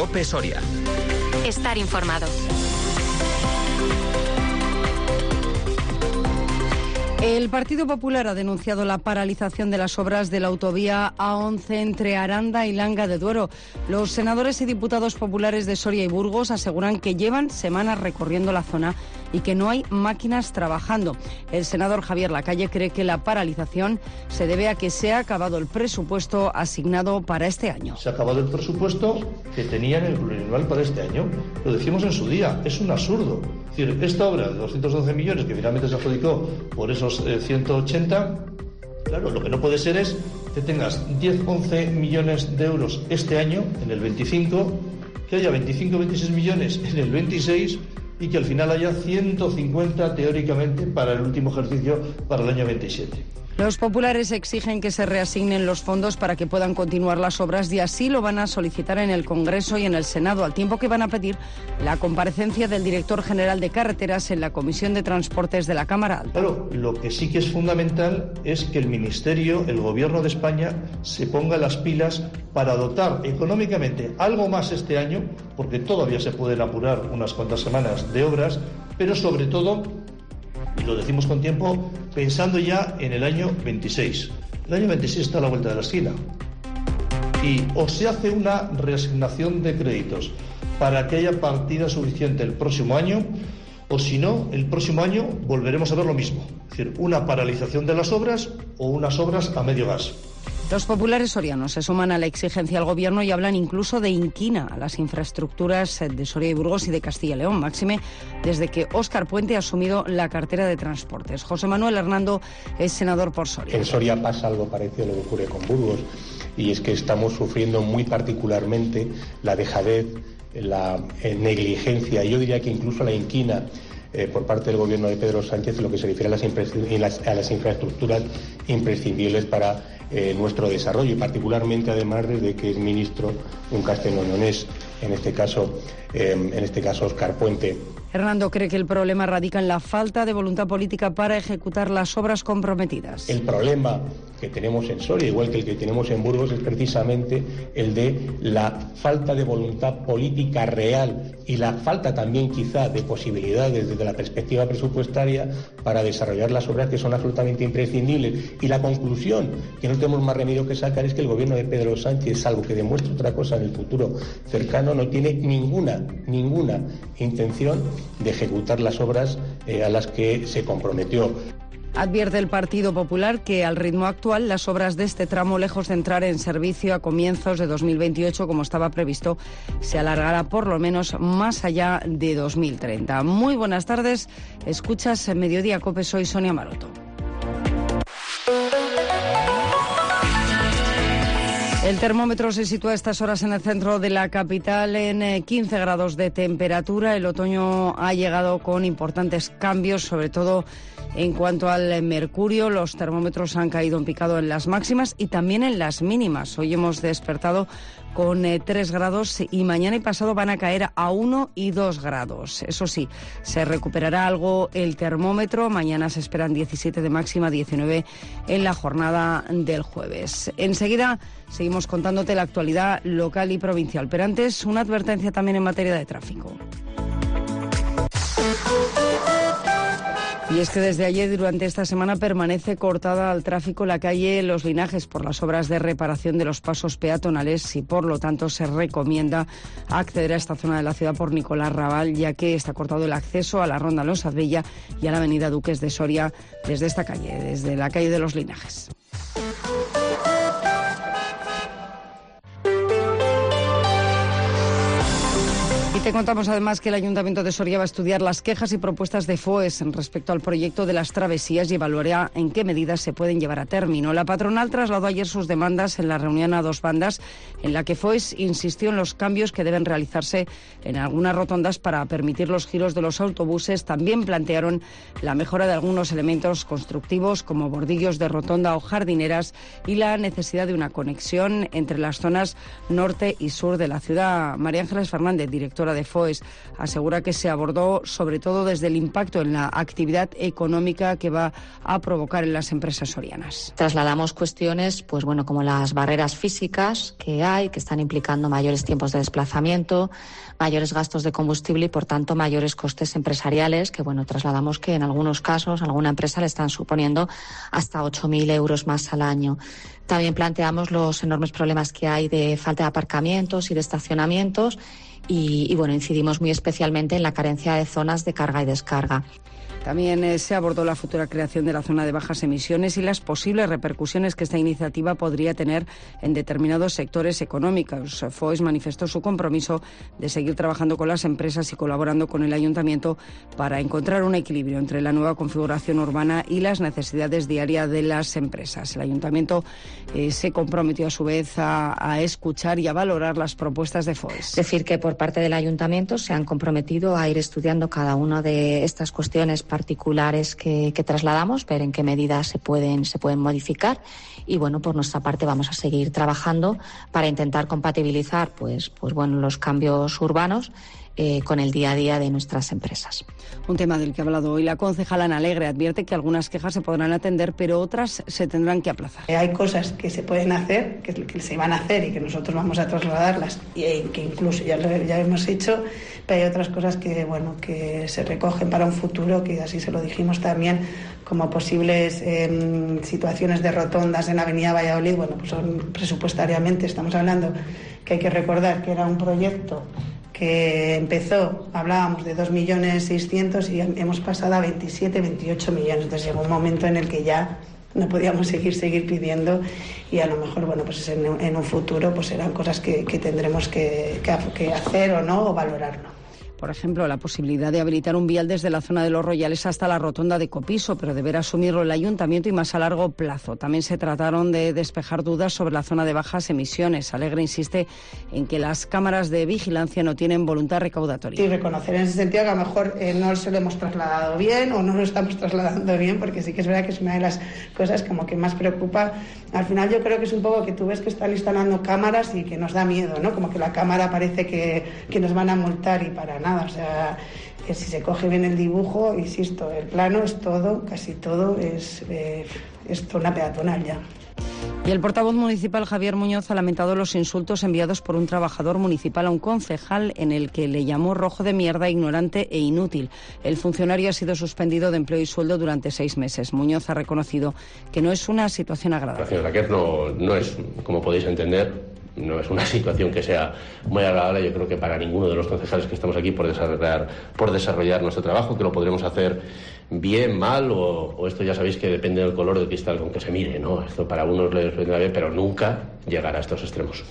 COPE Soria. Estar informado. El Partido Popular ha denunciado la paralización de las obras de la autovía A11 entre Aranda y Langa de Duero. Los senadores y diputados populares de Soria y Burgos aseguran que llevan semanas recorriendo la zona y que no hay máquinas trabajando. El senador Javier Lacalle cree que la paralización se debe a que se ha acabado el presupuesto asignado para este año. Se ha acabado el presupuesto que tenían el plurianual para este año. Lo decimos en su día, es un absurdo. Es decir, esta obra de 212 millones que finalmente se adjudicó por esos 180, claro, lo que no puede ser es que tengas 10-11 millones de euros este año, en el 25, que haya 25-26 millones en el 26 y que al final haya 150 teóricamente para el último ejercicio, para el año 27. Los populares exigen que se reasignen los fondos para que puedan continuar las obras y así lo van a solicitar en el Congreso y en el Senado, al tiempo que van a pedir la comparecencia del director general de Carreteras en la Comisión de Transportes de la Cámara Alta. Claro, lo que sí que es fundamental es que el Ministerio, el Gobierno de España, se ponga las pilas para dotar económicamente algo más este año, porque todavía se pueden apurar unas cuantas semanas de obras, pero sobre todo, y lo decimos con tiempo, pensando ya en el año 26. El año 26 está a la vuelta de la esquina. Y o se hace una reasignación de créditos para que haya partida suficiente el próximo año, o si no, el próximo año volveremos a ver lo mismo. Es decir, una paralización de las obras o unas obras a medio gas. Los populares sorianos se suman a la exigencia al Gobierno y hablan incluso de inquina a las infraestructuras de Soria y Burgos y de Castilla y León, máxime desde que Óscar Puente ha asumido la cartera de Transportes. José Manuel Hernando es senador por Soria. En Soria pasa algo parecido a lo que ocurre con Burgos, y es que estamos sufriendo muy particularmente la dejadez, la negligencia, yo diría que incluso la inquina por parte del gobierno de Pedro Sánchez en lo que se refiere a las infraestructuras imprescindibles para nuestro desarrollo, y particularmente además desde que es ministro un castellonense, en este caso Óscar Puente. Hernando cree que el problema radica en la falta de voluntad política para ejecutar las obras comprometidas. El problema que tenemos en Soria, igual que el que tenemos en Burgos, es precisamente el de la falta de voluntad política real y la falta también quizá de posibilidades desde la perspectiva presupuestaria para desarrollar las obras que son absolutamente imprescindibles. Y la conclusión que no tenemos más remedio que sacar es que el gobierno de Pedro Sánchez, salvo que demuestre otra cosa en el futuro cercano, no tiene ninguna intención de ejecutar las obras a las que se comprometió. Advierte el Partido Popular que al ritmo actual las obras de este tramo, lejos de entrar en servicio a comienzos de 2028 como estaba previsto, se alargará por lo menos más allá de 2030. Muy buenas tardes, escuchas Mediodía COPE, soy Sonia Maroto. El termómetro se sitúa a estas horas en el centro de la capital en 15 grados de temperatura. El otoño ha llegado con importantes cambios, sobre todo en cuanto al mercurio. Los termómetros han caído en picado en las máximas y también en las mínimas. Hoy hemos despertado con 3 grados y mañana y pasado van a caer a 1 y 2 grados. Eso sí, se recuperará algo el termómetro. Mañana se esperan 17 de máxima, 19 en la jornada del jueves. Enseguida seguimos contándote la actualidad local y provincial, pero antes una advertencia también en materia de tráfico. Y es que desde ayer, durante esta semana, permanece cortada al tráfico la calle Los Linajes por las obras de reparación de los pasos peatonales y, por lo tanto, se recomienda acceder a esta zona de la ciudad por Nicolás Raval, ya que está cortado el acceso a la Ronda Los Azbella y a la avenida Duques de Soria desde esta calle, desde la calle de Los Linajes. Y te contamos además que el Ayuntamiento de Soria va a estudiar las quejas y propuestas de FOES respecto al proyecto de las travesías y evaluará en qué medidas se pueden llevar a término. La patronal trasladó ayer sus demandas en la reunión a dos bandas, en la que FOES insistió en los cambios que deben realizarse en algunas rotondas para permitir los giros de los autobuses. También plantearon la mejora de algunos elementos constructivos como bordillos de rotonda o jardineras y la necesidad de una conexión entre las zonas norte y sur de la ciudad. María Ángeles Fernández, directora directora de FOES, asegura que se abordó sobre todo desde el impacto en la actividad económica que va a provocar en las empresas sorianas. Trasladamos cuestiones, pues bueno, como las barreras físicas que hay, que están implicando mayores tiempos de desplazamiento, mayores gastos de combustible y, por tanto, mayores costes empresariales, que bueno, trasladamos que en algunos casos a alguna empresa le están suponiendo hasta 8.000 euros más al año. También planteamos los enormes problemas que hay de falta de aparcamientos y de estacionamientos y bueno, incidimos muy especialmente en la carencia de zonas de carga y descarga. También se abordó la futura creación de la zona de bajas emisiones y las posibles repercusiones que esta iniciativa podría tener en determinados sectores económicos. FOES manifestó su compromiso de seguir trabajando con las empresas y colaborando con el Ayuntamiento para encontrar un equilibrio entre la nueva configuración urbana y las necesidades diarias de las empresas. El Ayuntamiento se comprometió a su vez a escuchar y a valorar las propuestas de FOES. Es decir, que por parte del Ayuntamiento se han comprometido a ir estudiando cada una de estas cuestiones particulares que trasladamos, ver en qué medidas se pueden modificar y bueno, por nuestra parte vamos a seguir trabajando para intentar compatibilizar pues bueno, los cambios urbanos con el día a día de nuestras empresas. Un tema del que ha hablado hoy la concejala Ana Alegre advierte que algunas quejas se podrán atender, pero otras se tendrán que aplazar. Hay cosas que se pueden hacer, que se van a hacer y que nosotros vamos a trasladarlas y que incluso ya hemos hecho, pero hay otras cosas que bueno, que se recogen para un futuro, que así se lo dijimos también, como posibles situaciones de rotondas en Avenida Valladolid. Bueno, pues son presupuestariamente, estamos hablando que hay que recordar que era un proyecto que empezó, hablábamos de 2.600.000 y hemos pasado a 27, 28 millones. Entonces llegó un momento en el que ya no podíamos seguir pidiendo y a lo mejor, bueno, pues en un futuro pues serán cosas que tendremos que hacer o no, o valorar, ¿no? Por ejemplo, la posibilidad de habilitar un vial desde la zona de Los Royales hasta la rotonda de Copiso, pero deberá asumirlo el Ayuntamiento y más a largo plazo. También se trataron de despejar dudas sobre la zona de bajas emisiones. Alegre insiste en que las cámaras de vigilancia no tienen voluntad recaudatoria. Y reconocer en ese sentido que a lo mejor no se lo hemos trasladado bien o no lo estamos trasladando bien, porque sí que es verdad que es una de las cosas como que más preocupa. Al final yo creo que es un poco que tú ves que están instalando cámaras y que nos da miedo, ¿no? Como que la cámara parece que nos van a multar y para nada. O sea, que si se coge bien el dibujo, insisto, el plano es todo, casi todo es zona peatonal ya. Y el portavoz municipal Javier Muñoz ha lamentado los insultos enviados por un trabajador municipal a un concejal en el que le llamó rojo de mierda, ignorante e inútil. El funcionario ha sido suspendido de empleo y sueldo durante 6 meses. Muñoz ha reconocido que no es una situación agradable. La señora Kerr no es, como podéis entender, no es una situación que sea muy agradable. Yo creo que para ninguno de los concejales que estamos aquí por desarrollar nuestro trabajo, que lo podremos hacer bien, mal o esto ya sabéis que depende del color del cristal con que se mire, ¿no? Esto para unos les vendrá bien, pero nunca llegará a estos extremos.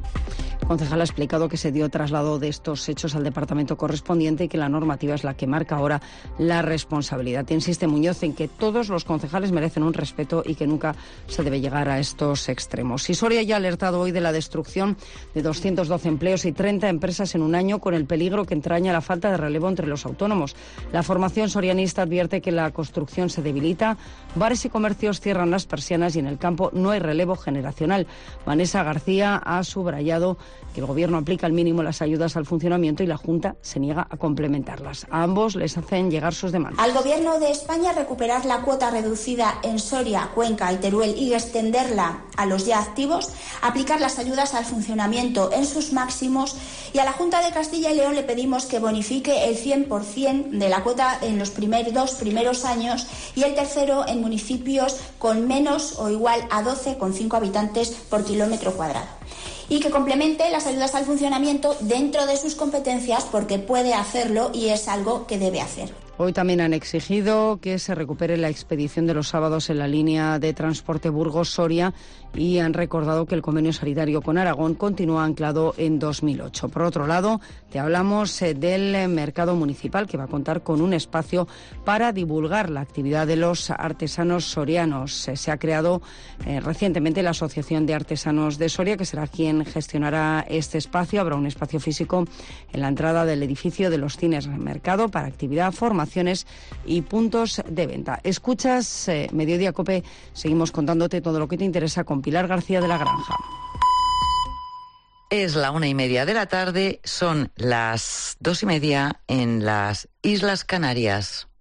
El concejal ha explicado que se dio traslado de estos hechos al departamento correspondiente y que la normativa es la que marca ahora la responsabilidad. Insiste Muñoz en que todos los concejales merecen un respeto y que nunca se debe llegar a estos extremos. Y Soria ya ha alertado hoy de la destrucción de 212 empleos y 30 empresas en un año, con el peligro que entraña la falta de relevo entre los autónomos. La formación sorianista advierte que la construcción se debilita, bares y comercios cierran las persianas y en el campo no hay relevo generacional. Vanessa García ha subrayado que el Gobierno aplica al mínimo las ayudas al funcionamiento y la Junta se niega a complementarlas. A ambos les hacen llegar sus demandas. Al Gobierno de España recuperar la cuota reducida en Soria, Cuenca y Teruel y extenderla a los ya activos, aplicar las ayudas al funcionamiento en sus máximos, y a la Junta de Castilla y León le pedimos que bonifique el 100% de la cuota en los dos primeros años y el tercero en municipios con menos o igual a 12,5 habitantes por kilómetro cuadrado. Y que complemente las ayudas al funcionamiento dentro de sus competencias, porque puede hacerlo y es algo que debe hacer. Hoy también han exigido que se recupere la expedición de los sábados en la línea de transporte Burgos-Soria y han recordado que el convenio sanitario con Aragón continúa anclado en 2008. Por otro lado, te hablamos del mercado municipal, que va a contar con un espacio para divulgar la actividad de los artesanos sorianos. Se ha creado recientemente la Asociación de Artesanos de Soria, que será quien gestionará este espacio. Habrá un espacio físico en la entrada del edificio de los Cines Mercado para actividad, formaciones y puntos de venta. Escuchas Mediodía COPE, seguimos contándote todo lo que te interesa con Pilar García de la Granja. Es la 1:30 de la tarde, son las 2:30 en las Islas Canarias.